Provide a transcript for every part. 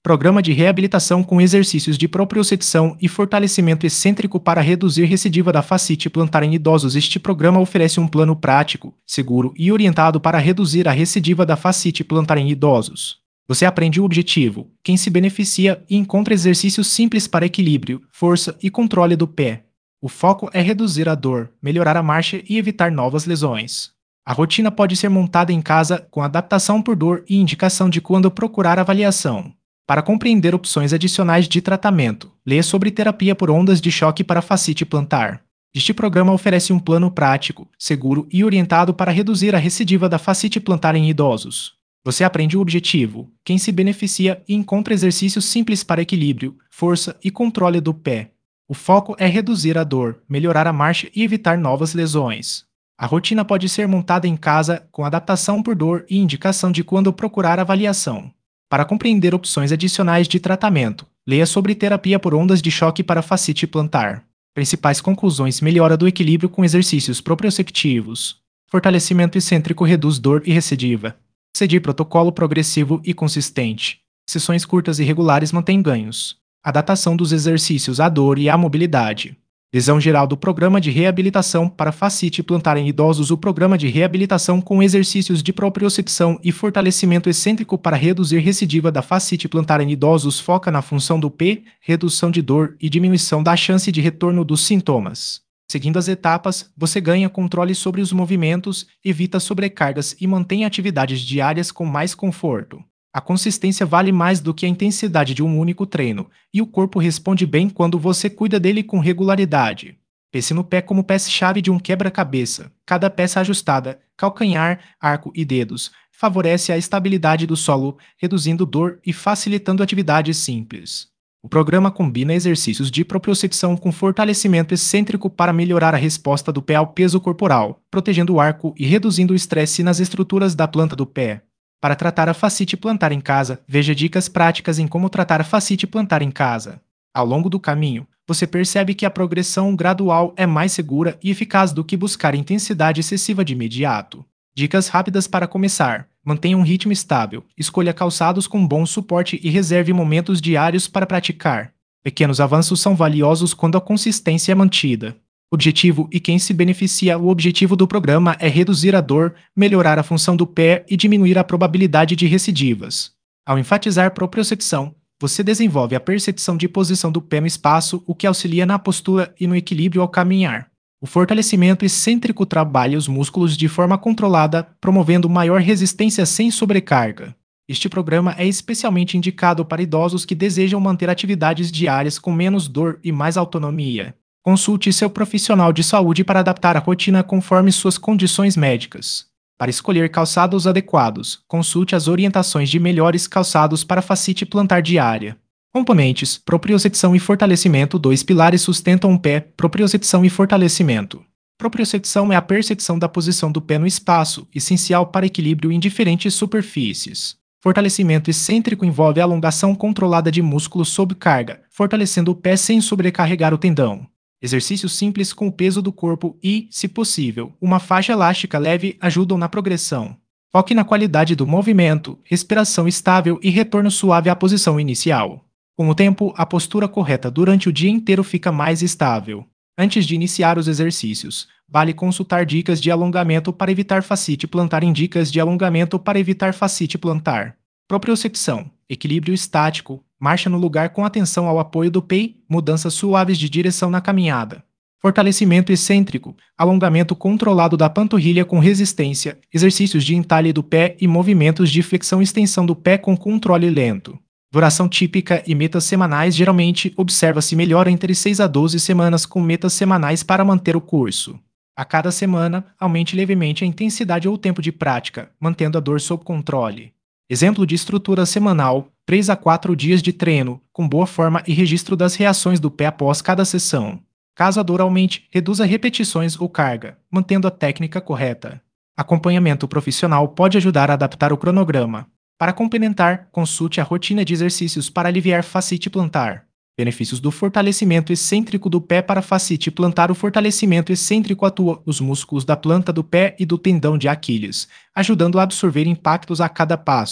Programa de reabilitação com exercícios de propriocepção e fortalecimento excêntrico para reduzir recidiva da fascite plantar em idosos. Este programa oferece um plano prático, seguro e orientado para reduzir a recidiva da fascite plantar em idosos. Você aprende o objetivo, quem se beneficia e encontra exercícios simples para equilíbrio, força e controle do pé. O foco é reduzir a dor, melhorar a marcha e evitar novas lesões. A rotina pode ser montada em casa com adaptação por dor e indicação de quando procurar avaliação. Para compreender opções adicionais de tratamento, leia sobre terapia por ondas de choque para fascite plantar. Este programa oferece um plano prático, seguro e orientado para reduzir a recidiva da fascite plantar em idosos. Você aprende o objetivo, quem se beneficia e encontra exercícios simples para equilíbrio, força e controle do pé. O foco é reduzir a dor, melhorar a marcha e evitar novas lesões. A rotina pode ser montada em casa com adaptação por dor e indicação de quando procurar avaliação. Para compreender opções adicionais de tratamento, leia sobre terapia por ondas de choque para fascite plantar. Principais conclusões: melhora do equilíbrio com exercícios proprioceptivos. Fortalecimento excêntrico reduz dor e recidiva. Seguir protocolo progressivo e consistente. Sessões curtas e regulares mantêm ganhos. Adaptação dos exercícios à dor e à mobilidade. Visão geral do programa de reabilitação para fascite plantar em idosos. O programa de reabilitação com exercícios de propriocepção e fortalecimento excêntrico para reduzir recidiva da fascite plantar em idosos foca na função do pé, redução de dor e diminuição da chance de retorno dos sintomas. Seguindo as etapas, você ganha controle sobre os movimentos, evita sobrecargas e mantém atividades diárias com mais conforto. A consistência vale mais do que a intensidade de um único treino, e o corpo responde bem quando você cuida dele com regularidade. Pense no pé como peça-chave de um quebra-cabeça. Cada peça ajustada, calcanhar, arco e dedos, favorece a estabilidade do solo, reduzindo dor e facilitando atividades simples. O programa combina exercícios de propriocepção com fortalecimento excêntrico para melhorar a resposta do pé ao peso corporal, protegendo o arco e reduzindo o estresse nas estruturas da planta do pé. Para tratar a fascite plantar em casa, veja dicas práticas em como tratar a fascite plantar em casa. Ao longo do caminho, você percebe que a progressão gradual é mais segura e eficaz do que buscar intensidade excessiva de imediato. Dicas rápidas para começar: mantenha um ritmo estável, escolha calçados com bom suporte e reserve momentos diários para praticar. Pequenos avanços são valiosos quando a consistência é mantida. Objetivo e quem se beneficia. O objetivo do programa é reduzir a dor, melhorar a função do pé e diminuir a probabilidade de recidivas. Ao enfatizar propriocepção, você desenvolve a percepção de posição do pé no espaço, o que auxilia na postura e no equilíbrio ao caminhar. O fortalecimento excêntrico trabalha os músculos de forma controlada, promovendo maior resistência sem sobrecarga. Este programa é especialmente indicado para idosos que desejam manter atividades diárias com menos dor e mais autonomia. Consulte seu profissional de saúde para adaptar a rotina conforme suas condições médicas. Para escolher calçados adequados, consulte as orientações de melhores calçados para fascite plantar diária. Componentes: propriocepção e fortalecimento. 2 pilares sustentam o pé: propriocepção e fortalecimento. Propriocepção é a percepção da posição do pé no espaço, essencial para equilíbrio em diferentes superfícies. Fortalecimento excêntrico envolve a alongação controlada de músculos sob carga, fortalecendo o pé sem sobrecarregar o tendão. Exercícios simples com o peso do corpo e, se possível, uma faixa elástica leve ajudam na progressão. Foque na qualidade do movimento, respiração estável e retorno suave à posição inicial. Com o tempo, a postura correta durante o dia inteiro fica mais estável. Antes de iniciar os exercícios, vale consultar dicas de alongamento para evitar fascite plantar. Dicas de alongamento para evitar fascite plantar. Propriocepção, equilíbrio estático, marcha no lugar com atenção ao apoio do pé, mudanças suaves de direção na caminhada. Fortalecimento excêntrico, alongamento controlado da panturrilha com resistência, exercícios de entalhe do pé e movimentos de flexão e extensão do pé com controle lento. Duração típica e metas semanais. Geralmente, observa-se melhora entre 6 a 12 semanas com metas semanais para manter o curso. A cada semana, aumente levemente a intensidade ou o tempo de prática, mantendo a dor sob controle. Exemplo de estrutura semanal: 3 a 4 dias de treino, com boa forma e registro das reações do pé após cada sessão. Caso a dor aumente, reduza repetições ou carga, mantendo a técnica correta. Acompanhamento profissional pode ajudar a adaptar o cronograma. Para complementar, consulte a rotina de exercícios para aliviar fascite plantar. Benefícios do fortalecimento excêntrico do pé para fascite plantar. O fortalecimento excêntrico atua nos músculos da planta do pé e do tendão de Aquiles, ajudando a absorver impactos a cada passo.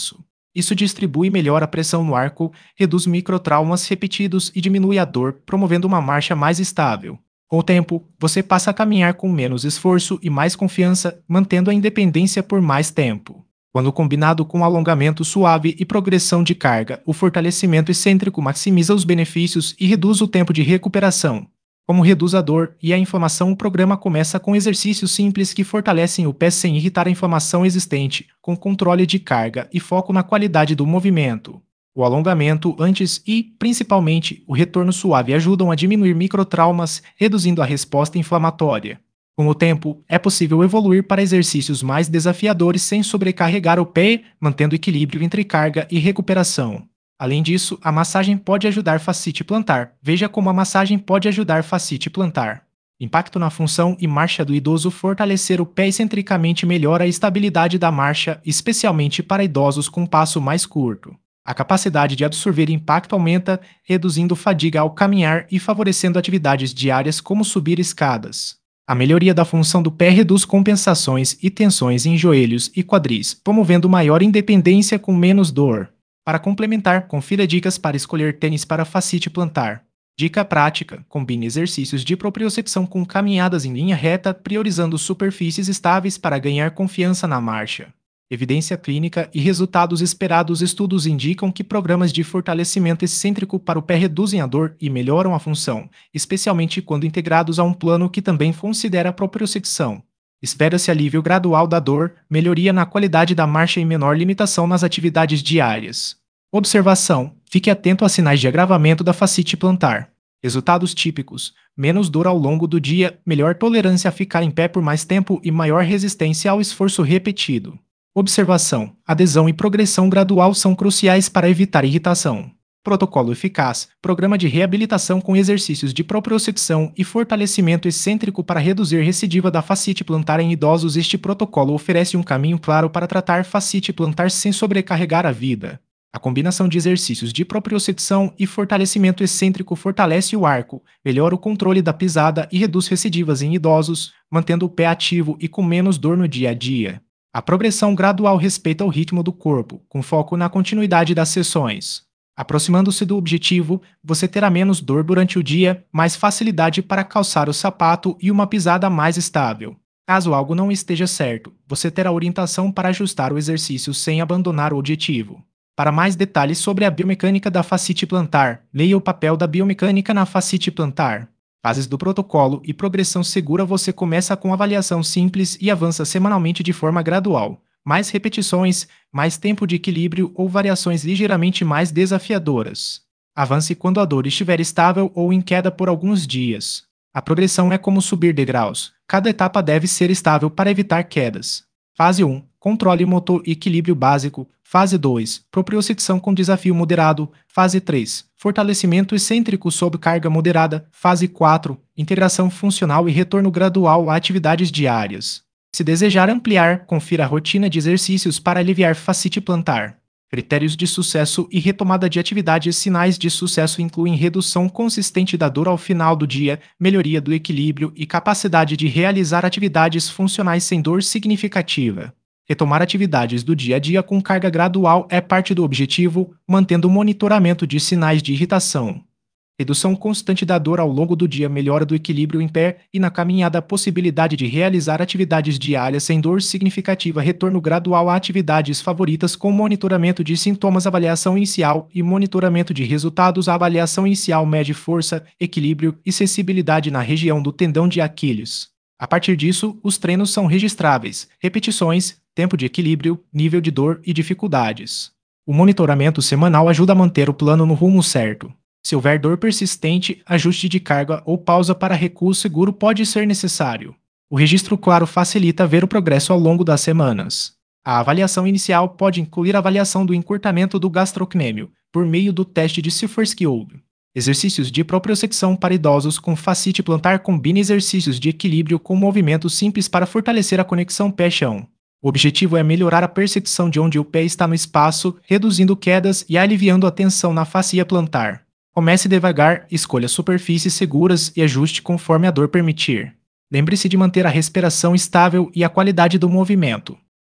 Isso distribui melhor a pressão no arco, reduz microtraumas repetidos e diminui a dor, promovendo uma marcha mais estável. Com o tempo, você passa a caminhar com menos esforço e mais confiança, mantendo a independência por mais tempo. Quando combinado com alongamento suave e progressão de carga, o fortalecimento excêntrico maximiza os benefícios e reduz o tempo de recuperação. Como reduz a dor e a inflamação, o programa começa com exercícios simples que fortalecem o pé sem irritar a inflamação existente, com controle de carga e foco na qualidade do movimento. O alongamento antes e, principalmente, o retorno suave ajudam a diminuir microtraumas, reduzindo a resposta inflamatória. Com o tempo, é possível evoluir para exercícios mais desafiadores sem sobrecarregar o pé, mantendo equilíbrio entre carga e recuperação. Além disso, a massagem pode ajudar fascite plantar. Veja como a massagem pode ajudar fascite plantar. Impacto na função e marcha do idoso. Fortalecer o pé excentricamente melhora a estabilidade da marcha, especialmente para idosos com passo mais curto. A capacidade de absorver impacto aumenta, reduzindo fadiga ao caminhar e favorecendo atividades diárias como subir escadas. A melhoria da função do pé reduz compensações e tensões em joelhos e quadris, promovendo maior independência com menos dor. Para complementar, confira dicas para escolher tênis para fascite plantar. Dica prática: combine exercícios de propriocepção com caminhadas em linha reta, priorizando superfícies estáveis para ganhar confiança na marcha. Evidência clínica e resultados esperados. Estudos indicam que programas de fortalecimento excêntrico para o pé reduzem a dor e melhoram a função, especialmente quando integrados a um plano que também considera a propriocepção. Espera-se alívio gradual da dor, melhoria na qualidade da marcha e menor limitação nas atividades diárias. Observação: fique atento a sinais de agravamento da fascite plantar. Resultados típicos: menos dor ao longo do dia, melhor tolerância a ficar em pé por mais tempo e maior resistência ao esforço repetido. Observação: adesão e progressão gradual são cruciais para evitar irritação. Protocolo eficaz: programa de reabilitação com exercícios de propriocepção e fortalecimento excêntrico para reduzir recidiva da fascite plantar em idosos. Este protocolo oferece um caminho claro para tratar fascite plantar sem sobrecarregar a vida. A combinação de exercícios de propriocepção e fortalecimento excêntrico fortalece o arco, melhora o controle da pisada e reduz recidivas em idosos, mantendo o pé ativo e com menos dor no dia a dia. A progressão gradual respeita o ritmo do corpo, com foco na continuidade das sessões. Aproximando-se do objetivo, você terá menos dor durante o dia, mais facilidade para calçar o sapato e uma pisada mais estável. Caso algo não esteja certo, você terá orientação para ajustar o exercício sem abandonar o objetivo. Para mais detalhes sobre a biomecânica da fascite plantar, leia o papel da biomecânica na fascite plantar. Fases do protocolo e progressão segura. Você começa com avaliação simples e avança semanalmente de forma gradual. Mais repetições, mais tempo de equilíbrio ou variações ligeiramente mais desafiadoras. Avance quando a dor estiver estável ou em queda por alguns dias. A progressão é como subir degraus. Cada etapa deve ser estável para evitar quedas. Fase 1. Controle motor e equilíbrio básico. Fase 2. Propriocepção com desafio moderado. Fase 3. Fortalecimento excêntrico sob carga moderada. Fase 4. Integração funcional e retorno gradual a atividades diárias. Se desejar ampliar, confira a rotina de exercícios para aliviar fascite plantar. Critérios de sucesso e retomada de atividades. Sinais de sucesso incluem redução consistente da dor ao final do dia, melhoria do equilíbrio e capacidade de realizar atividades funcionais sem dor significativa. Retomar atividades do dia a dia com carga gradual é parte do objetivo, mantendo o monitoramento de sinais de irritação. Redução constante da dor ao longo do dia, melhora do equilíbrio em pé e na caminhada, possibilidade de realizar atividades diárias sem dor significativa, retorno gradual a atividades favoritas com monitoramento de sintomas, avaliação inicial e monitoramento de resultados. A avaliação inicial mede força, equilíbrio e sensibilidade na região do tendão de Aquiles. A partir disso, os treinos são registráveis: repetições, tempo de equilíbrio, nível de dor e dificuldades. O monitoramento semanal ajuda a manter o plano no rumo certo. Se houver dor persistente, ajuste de carga ou pausa para recuo seguro pode ser necessário. O registro claro facilita ver o progresso ao longo das semanas. A avaliação inicial pode incluir a avaliação do encurtamento do gastrocnêmio, por meio do teste de Siffer-Skjold. Exercícios de propriocepção para idosos com fascite plantar. Combine exercícios de equilíbrio com movimentos simples para fortalecer a conexão pé-chão. O objetivo é melhorar a percepção de onde o pé está no espaço, reduzindo quedas e aliviando a tensão na fascia plantar. Comece devagar, escolha superfícies seguras e ajuste conforme a dor permitir. Lembre-se de manter a respiração estável e a qualidade do movimento.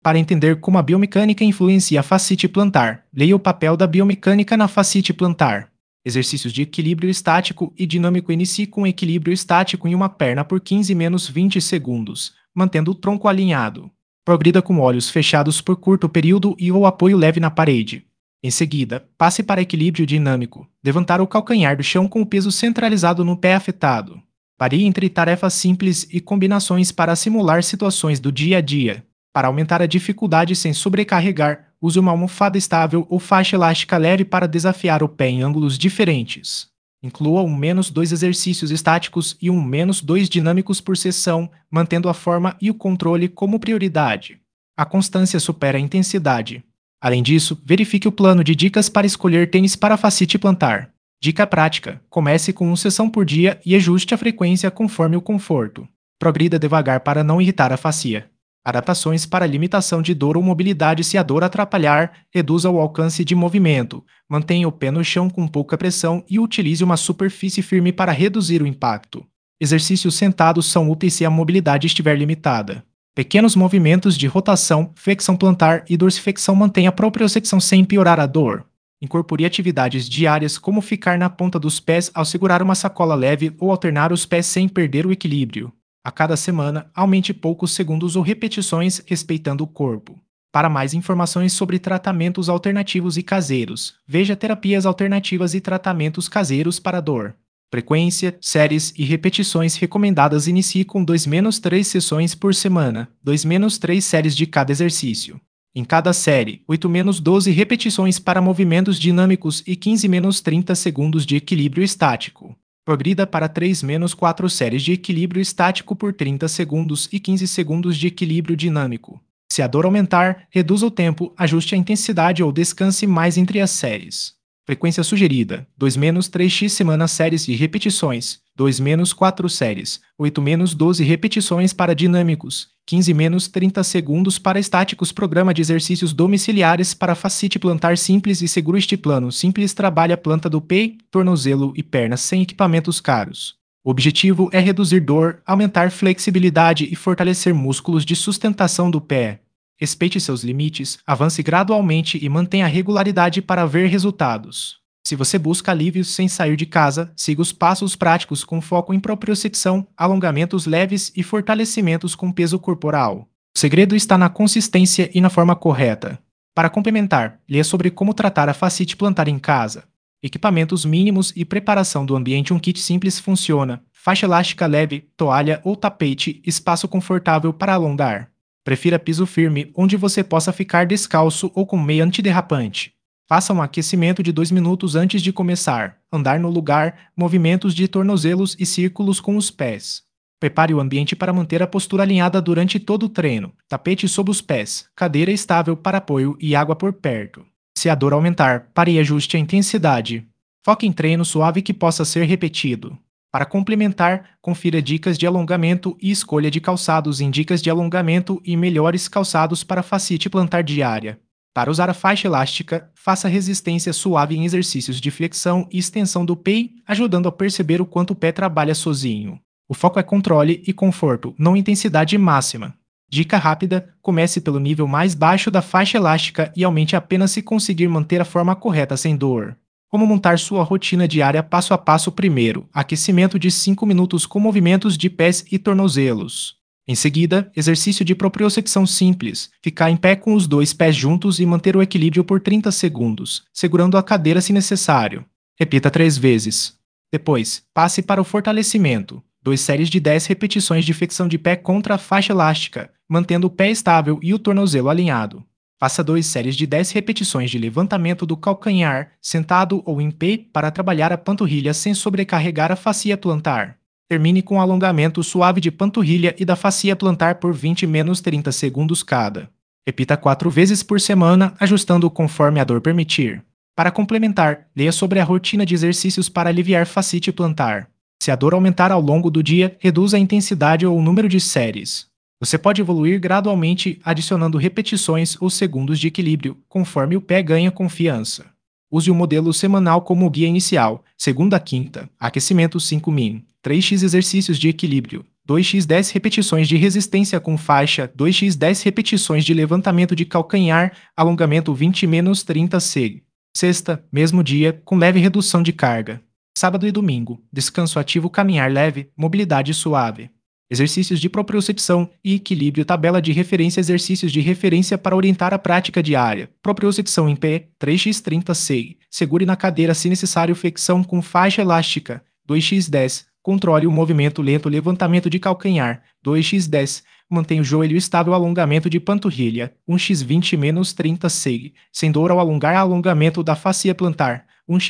Para entender como a biomecânica influencia a fascite plantar, leia o papel da biomecânica na fascite plantar. Exercícios de equilíbrio estático e dinâmico. Inicie com equilíbrio estático em uma perna por 15-20 segundos, mantendo o tronco alinhado. Progrida com olhos fechados por curto período e ou apoio leve na parede. Em seguida, passe para equilíbrio dinâmico, levantar o calcanhar do chão com o peso centralizado no pé afetado. Varie entre tarefas simples e combinações para simular situações do dia a dia. Para aumentar a dificuldade sem sobrecarregar, use uma almofada estável ou faixa elástica leve para desafiar o pé em ângulos diferentes. Inclua -2 exercícios estáticos e -2 dinâmicos por sessão, mantendo a forma e o controle como prioridade. A constância supera a intensidade. Além disso, verifique o plano de dicas para escolher tênis para fascite plantar. Dica prática: comece com uma sessão por dia e ajuste a frequência conforme o conforto. Progrida devagar para não irritar a fascia. Adaptações para limitação de dor ou mobilidade. Se a dor atrapalhar, reduza o alcance de movimento, mantenha o pé no chão com pouca pressão e utilize uma superfície firme para reduzir o impacto. Exercícios sentados são úteis se a mobilidade estiver limitada. Pequenos movimentos de rotação, flexão plantar e dorsiflexão mantêm a propriocepção sem piorar a dor. Incorpore atividades diárias como ficar na ponta dos pés ao segurar uma sacola leve ou alternar os pés sem perder o equilíbrio. A cada semana, aumente poucos segundos ou repetições respeitando o corpo. Para mais informações sobre tratamentos alternativos e caseiros, veja terapias alternativas e tratamentos caseiros para dor. Frequência, séries e repetições recomendadas. Inicie com 2-3 sessões por semana, 2-3 séries de cada exercício. Em cada série, 8-12 repetições para movimentos dinâmicos e 15-30 segundos de equilíbrio estático. Progrida para 3-4 séries de equilíbrio estático por 30 segundos e 15 segundos de equilíbrio dinâmico. Se a dor aumentar, reduza o tempo, ajuste a intensidade ou descanse mais entre as séries. Frequência sugerida: 2-3x semana. Séries e repetições: 2-4 séries, 8-12 repetições para dinâmicos, 15-30 segundos para estáticos. Programa de exercícios domiciliares para fascite plantar simples e seguro. Este plano simples trabalha a planta do pé, tornozelo e perna sem equipamentos caros. O objetivo é reduzir dor, aumentar flexibilidade e fortalecer músculos de sustentação do pé. Respeite seus limites, avance gradualmente e mantenha a regularidade para ver resultados. Se você busca alívio sem sair de casa, siga os passos práticos com foco em propriocepção, alongamentos leves e fortalecimentos com peso corporal. O segredo está na consistência e na forma correta. Para complementar, leia sobre como tratar a fascite plantar em casa. Equipamentos mínimos e preparação do ambiente. Um kit simples funciona. Faixa elástica leve, toalha ou tapete, espaço confortável para alongar. Prefira piso firme, onde você possa ficar descalço ou com meia antiderrapante. Faça um aquecimento de 2 minutos antes de começar. Andar no lugar, movimentos de tornozelos e círculos com os pés. Prepare o ambiente para manter a postura alinhada durante todo o treino. Tapete sob os pés, cadeira estável para apoio e água por perto. Se a dor aumentar, pare e ajuste a intensidade. Foque em treino suave que possa ser repetido. Para complementar, confira dicas de alongamento e escolha de calçados em dicas de alongamento e melhores calçados para fascite plantar diária. Para usar a faixa elástica, faça resistência suave em exercícios de flexão e extensão do pé, ajudando a perceber o quanto o pé trabalha sozinho. O foco é controle e conforto, não intensidade máxima. Dica rápida: comece pelo nível mais baixo da faixa elástica e aumente apenas se conseguir manter a forma correta sem dor. Como montar sua rotina diária passo a passo. Primeiro, aquecimento de 5 minutos com movimentos de pés e tornozelos. Em seguida, exercício de propriocepção simples, ficar em pé com os 2 pés juntos e manter o equilíbrio por 30 segundos, segurando a cadeira se necessário. Repita 3 vezes. Depois, passe para o fortalecimento. 2 séries de 10 repetições de flexão de pé contra a faixa elástica, mantendo o pé estável e o tornozelo alinhado. Faça 2 séries de 10 repetições de levantamento do calcanhar, sentado ou em pé, para trabalhar a panturrilha sem sobrecarregar a fascia plantar. Termine com um alongamento suave de panturrilha e da fascia plantar por 20-30 segundos cada. Repita 4 vezes por semana, ajustando conforme a dor permitir. Para complementar, leia sobre a rotina de exercícios para aliviar fascite plantar. Se a dor aumentar ao longo do dia, reduza a intensidade ou o número de séries. Você pode evoluir gradualmente, adicionando repetições ou segundos de equilíbrio, conforme o pé ganha confiança. Use o modelo semanal como guia inicial, segunda a quinta, aquecimento 5 min, 3x exercícios de equilíbrio, 2x10 repetições de resistência com faixa, 2x10 repetições de levantamento de calcanhar, alongamento 20-30 seg. Sexta, mesmo dia, com leve redução de carga. Sábado e domingo, descanso ativo, caminhar leve, mobilidade suave. Exercícios de propriocepção e equilíbrio, tabela de referência, exercícios de referência para orientar a prática diária. Propriocepção em pé, 3x30 seg. Segure na cadeira se necessário, flexão com faixa elástica, 2x10. Controle o movimento lento, levantamento de calcanhar, 2x10. Mantenha o joelho estável, alongamento de panturrilha, 1x20-30 seg. Sem dor ao alongar, alongamento da fascia plantar,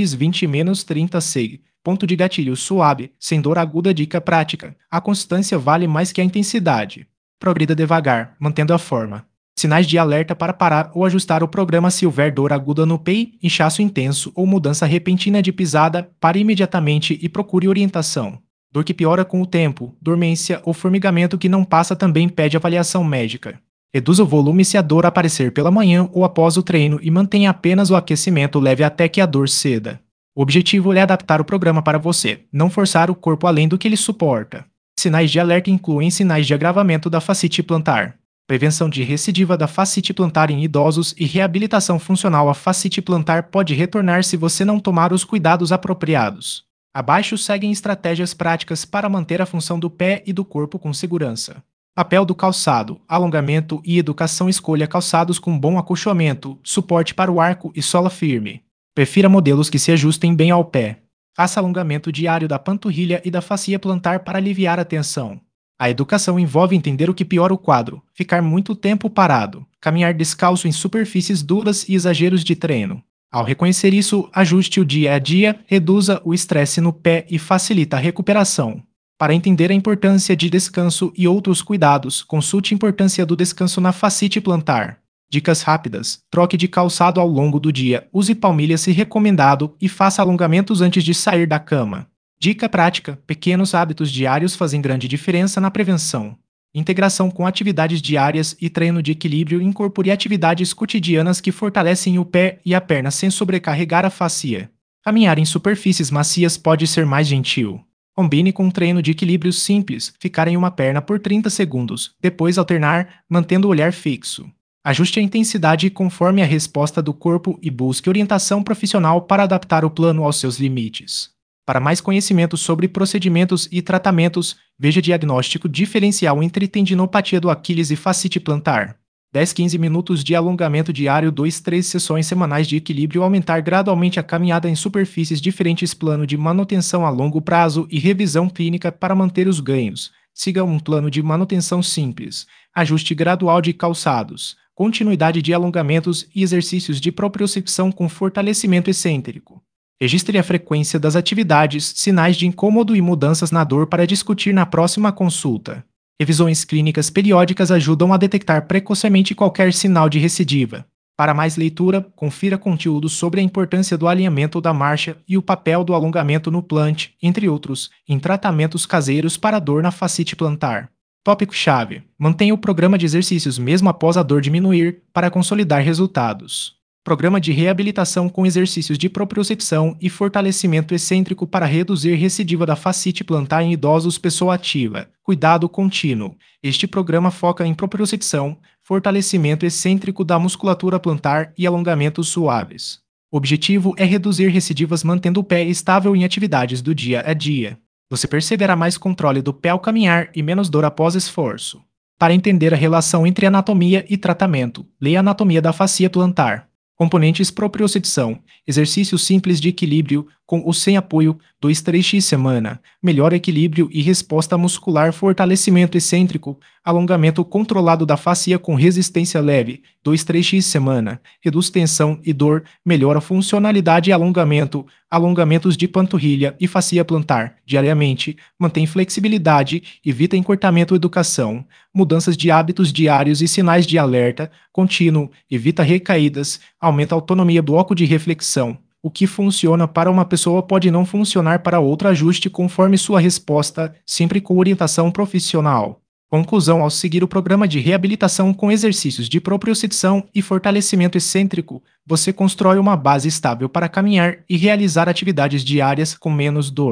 1x20-30 seg. Ponto de gatilho suave, sem dor aguda. Dica prática: a constância vale mais que a intensidade. Progrida devagar, mantendo a forma. Sinais de alerta para parar ou ajustar o programa se houver dor aguda no pé, inchaço intenso ou mudança repentina de pisada. Pare imediatamente e procure orientação. Dor que piora com o tempo, dormência ou formigamento que não passa também pede avaliação médica. Reduza o volume se a dor aparecer pela manhã ou após o treino e mantenha apenas o aquecimento leve até que a dor ceda. O objetivo é adaptar o programa para você, não forçar o corpo além do que ele suporta. Sinais de alerta incluem sinais de agravamento da fascite plantar, prevenção de recidiva da fascite plantar em idosos e reabilitação funcional. A fascite plantar pode retornar se você não tomar os cuidados apropriados. Abaixo seguem estratégias práticas para manter a função do pé e do corpo com segurança. Papel do calçado, alongamento e educação. Escolha calçados com bom acolchoamento, suporte para o arco e sola firme. Prefira modelos que se ajustem bem ao pé. Faça alongamento diário da panturrilha e da fascia plantar para aliviar a tensão. A educação envolve entender o que piora o quadro, ficar muito tempo parado, caminhar descalço em superfícies duras e exageros de treino. Ao reconhecer isso, ajuste o dia a dia, reduza o estresse no pé e facilita a recuperação. Para entender a importância de descanso e outros cuidados, consulte a importância do descanso na fascite plantar. Dicas rápidas: troque de calçado ao longo do dia, use palmilhas se recomendado e faça alongamentos antes de sair da cama. Dica prática: pequenos hábitos diários fazem grande diferença na prevenção. Integração com atividades diárias e treino de equilíbrio. Incorpore atividades cotidianas que fortalecem o pé e a perna sem sobrecarregar a fascia. Caminhar em superfícies macias pode ser mais gentil. Combine com um treino de equilíbrio simples, ficar em uma perna por 30 segundos, depois alternar, mantendo o olhar fixo. Ajuste a intensidade conforme a resposta do corpo e busque orientação profissional para adaptar o plano aos seus limites. Para mais conhecimento sobre procedimentos e tratamentos, veja diagnóstico diferencial entre tendinopatia do Aquiles e fascite plantar. 10-15 minutos de alongamento diário, 2-3 sessões semanais de equilíbrio. Aumentar gradualmente a caminhada em superfícies diferentes. Plano de manutenção a longo prazo e revisão clínica para manter os ganhos. Siga um plano de manutenção simples. Ajuste gradual de calçados. Continuidade de alongamentos e exercícios de propriocepção com fortalecimento excêntrico. Registre a frequência das atividades, sinais de incômodo e mudanças na dor para discutir na próxima consulta. Revisões clínicas periódicas ajudam a detectar precocemente qualquer sinal de recidiva. Para mais leitura, confira conteúdos sobre a importância do alinhamento da marcha e o papel do alongamento no plant, entre outros, em tratamentos caseiros para dor na fascite plantar. Tópico-chave: mantenha o programa de exercícios mesmo após a dor diminuir, para consolidar resultados. Programa de reabilitação com exercícios de propriocepção e fortalecimento excêntrico para reduzir recidiva da fascite plantar em idosos. Pessoa ativa. Cuidado contínuo. Este programa foca em propriocepção, fortalecimento excêntrico da musculatura plantar e alongamentos suaves. O objetivo é reduzir recidivas mantendo o pé estável em atividades do dia a dia. Você perceberá mais controle do pé ao caminhar e menos dor após esforço. Para entender a relação entre anatomia e tratamento, leia a anatomia da fascia plantar. Componentes: propriocepção, exercícios simples de equilíbrio com ou sem apoio, 2-3x semana, melhor equilíbrio e resposta muscular, fortalecimento excêntrico, alongamento controlado da fascia com resistência leve, 2-3x semana, reduz tensão e dor, melhora funcionalidade e alongamento, alongamentos de panturrilha e fascia plantar, diariamente, mantém flexibilidade, evita encurtamento. Educação, mudanças de hábitos diários e sinais de alerta, contínuo, evita recaídas, aumenta a autonomia. Bloco de reflexão: o que funciona para uma pessoa pode não funcionar para outra. Ajuste conforme sua resposta, sempre com orientação profissional. Conclusão: ao seguir o programa de reabilitação com exercícios de propriocepção e fortalecimento excêntrico, você constrói uma base estável para caminhar e realizar atividades diárias com menos dor.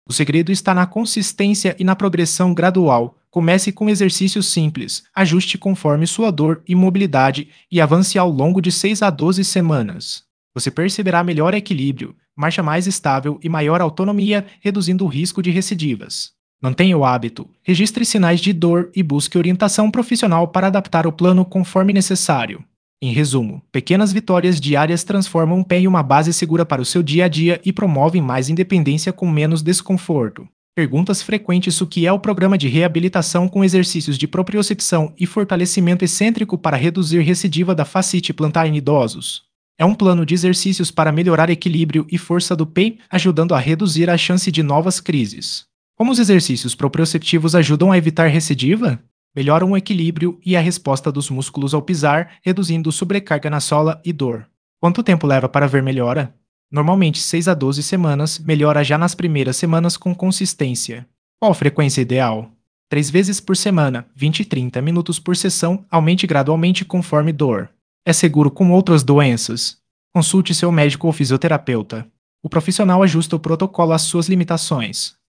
O segredo está na consistência e na progressão gradual. Comece com exercícios simples, ajuste conforme sua dor e mobilidade e avance ao longo de 6 a 12 semanas. Você perceberá melhor equilíbrio, marcha mais estável e maior autonomia, reduzindo o risco de recidivas. Mantenha o hábito, registre sinais de dor e busque orientação profissional para adaptar o plano conforme necessário. Em resumo, pequenas vitórias diárias transformam um pé em uma base segura para o seu dia a dia e promovem mais independência com menos desconforto. Perguntas frequentes: o que é o programa de reabilitação com exercícios de propriocepção e fortalecimento excêntrico para reduzir recidiva da fascite plantar em idosos? É um plano de exercícios para melhorar equilíbrio e força do pé, ajudando a reduzir a chance de novas crises. Como os exercícios proprioceptivos ajudam a evitar recidiva? Melhoram o equilíbrio e a resposta dos músculos ao pisar, reduzindo sobrecarga na sola e dor. Quanto tempo leva para ver melhora? Normalmente 6 a 12 semanas, melhora já nas primeiras semanas com consistência. Qual a frequência ideal? 3 vezes por semana, 20 e 30 minutos por sessão, aumente gradualmente conforme dor. É seguro com outras doenças? Consulte seu médico ou fisioterapeuta. O profissional ajusta o protocolo às suas limitações.